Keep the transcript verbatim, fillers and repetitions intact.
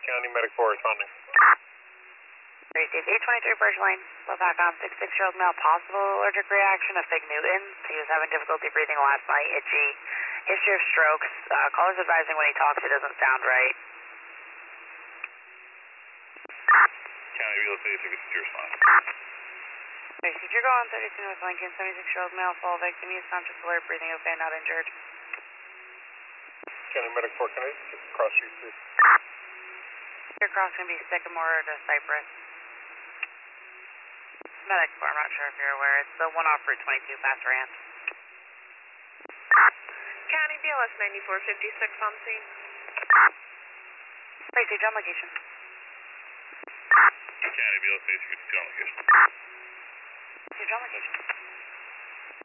County Medic four responding. Tracy, eight twenty-three Birch Lane, Lopakon, sixty-six-year-old male, possible allergic reaction of Fig Newton. He was having difficulty breathing last night, itchy, history of strokes. Uh, caller's advising when he talks it doesn't sound right. County Real Estate sixty-two responding. Tracy, you're going thirty-two North Lincoln, seventy-six-year-old male, fall victim. He is conscious, alert, breathing okay, not injured. County Medic four, can I get cross street, please? Your cross going to be Sycamore to Cypress. Medic four, I'm not sure if you're aware. It's the one off Route twenty-two past Ranch. County B L S ninety-four fifty-six on scene. Tracy, John location. County B L S sixty-two on location. Tracy, John location.